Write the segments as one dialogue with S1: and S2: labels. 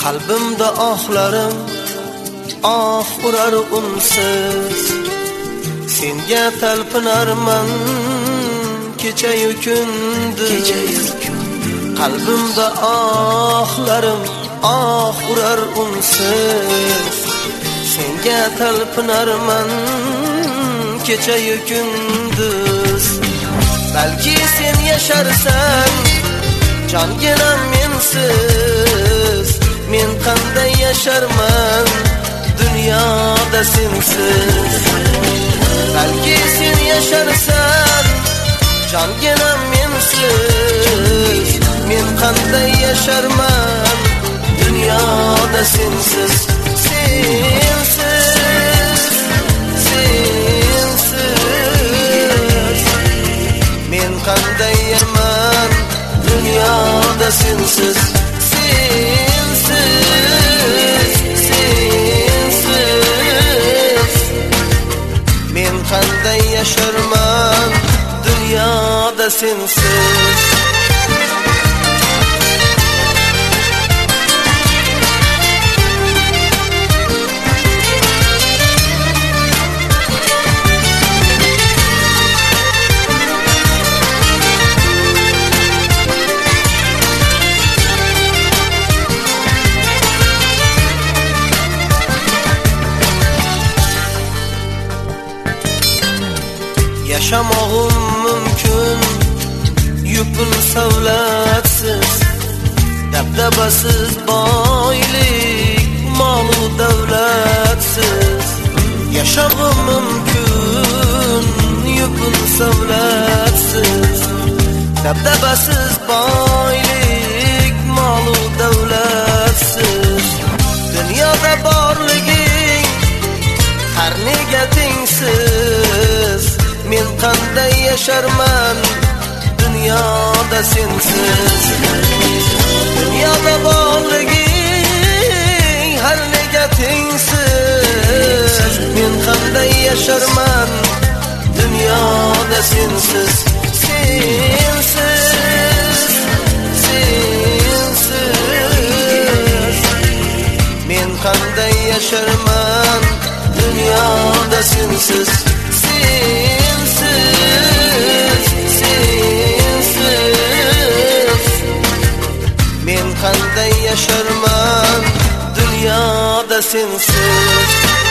S1: Qalbimda ohlarim ah urar unsiz, senga talpinarman kecha-yu kunduz. Qalbimda ohlarim ah urar unsiz, senga talpinarman kecha-yu kunduz. Balki sen yasharsan jonginam mensiz, men qanday yasharman dunyoda sensiz. Balki sen yasharsan jonginam mensiz, men qanday yasharman dunyoda sensiz. Men qanday yasharman dunyoda sensiz. Men qanday yasharman dunyoda sensiz. Yaşamağım mümkün yupun savlatsiz, dabdabasiz boylik molu davlatsiz. Yaşamağım mümkün yupun savlatsiz, dabdabasiz boylik molu davlatsiz. Dunyoda borliging har nega tengsiz, men qanday yasharman dunyoda sensiz. Dunyoda borliging har nega tengsiz, men qanday yasharman dunyoda sensiz. Men qanday yasharman dunyoda sensiz. Men qanday yasharman dunyoda sensiz.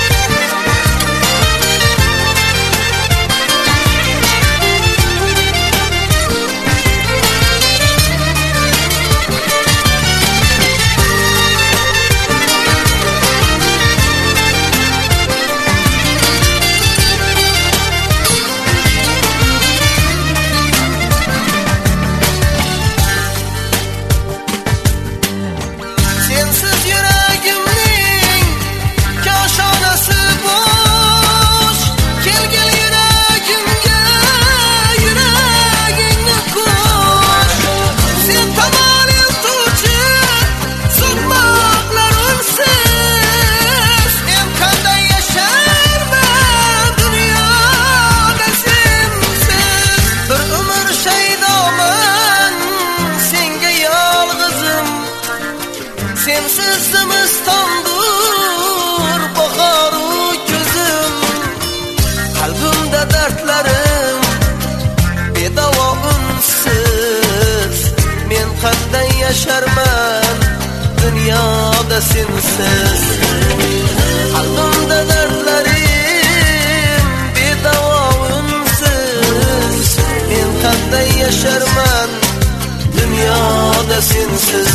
S1: Sensiz zimistondur bahoru ko'zim, qalbimda dardlarim bedavo unsiz. Men qanday yasharman dunyoda sensiz. Qalbimda dardlarim bedavo unsiz, men qanday yasharman dunyoda sensiz.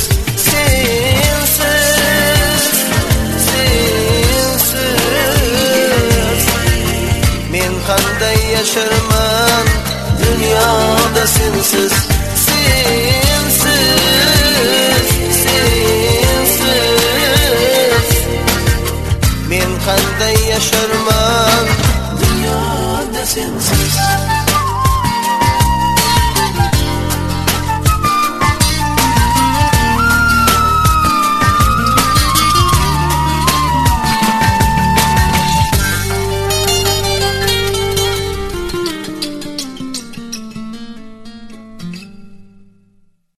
S1: Men qanday yasharman dunyoda sensiz.